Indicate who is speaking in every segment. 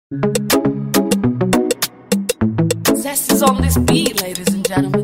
Speaker 1: Zest is on this beat, ladies and gentlemen.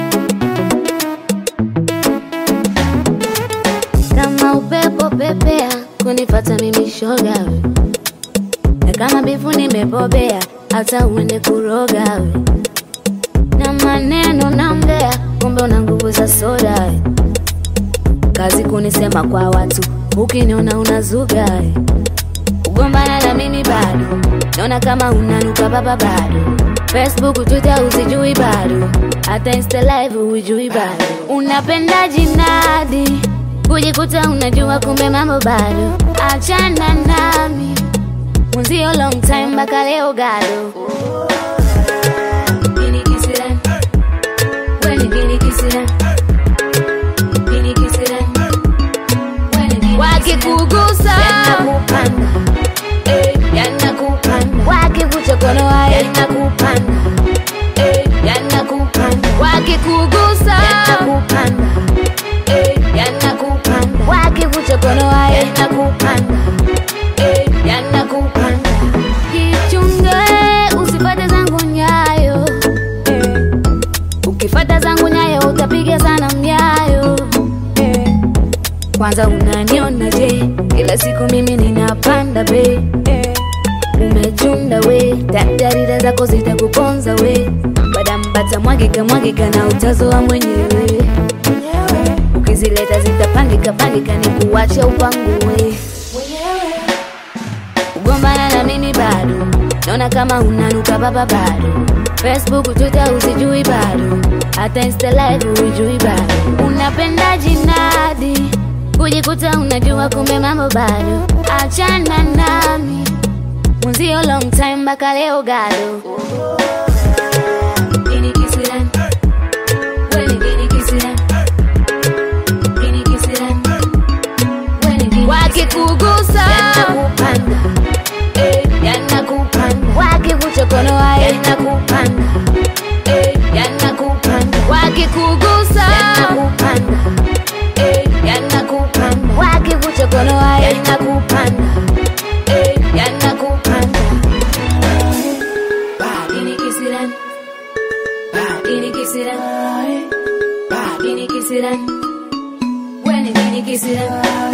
Speaker 2: Kama upepo pepea, kunipata mimi shoga we. Na kama bifu nimebobea, hata uende kuroga we. Na maneno naongea, kumbe una nguvu za soda we. Kazi kunisema kwa watu, ukiniona unazuga we. Kugombana na mimi bado, naona kama unanuka baba bado. Facebook, Twitter usijui bado, hata Insta live hujui bado. Unapenda jinadi, kujikuta unajua kumbe mambo bado. Achana nami, mwenzio long time mpaka leo gado. Gini kisiran, weni gini kisiran, gini kisiran, weni gini kisiran. Wakikugusa yanakupanda, yanakupanda. Wakivucha kono wae yanakupanda, yanakupanda. Wakikugusa yanakupanda, yanakupanda. Wakivucha kono wae yanakupanda, yanakupanda. Jichunge usipate zangu nyayo, ukifata zangu nyayo utapiga sana myayo. Kwanza unaniona je, kila siku mimi ninapanda be. Umechunda we, tatarida zako zitakuponza we. Badambata mwagika na utazoa mwenyewe. Ukizileta zitapangika ni kuwache upangue. Kugombana na mimi bado, naona kama unanuka baba bado. Facebook, Twitter usijui bado, hata Insta live hujui bado. Unapenda jinadi, kujikuta unajua kumbe mambo bado. Achana nami, mwenzio long time mpaka leo gado. Gini kisiran, weni gini kisiran, gini kisiran, weni gini kisiran. Wakikugusa yanakupanda, yanakupanda. Wakivucha kono wae yanakupanda, yanakupanda. Wakikugusa yanakupanda, yanakupanda. Wakivucha kono wae yanakupanda, yanakupanda. Gini kisiran, gini kisiran, gini kisiran, weni gini kisiran.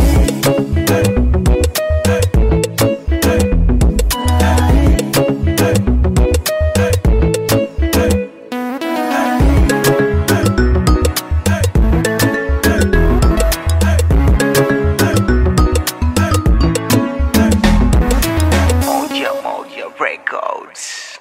Speaker 3: Moja Records.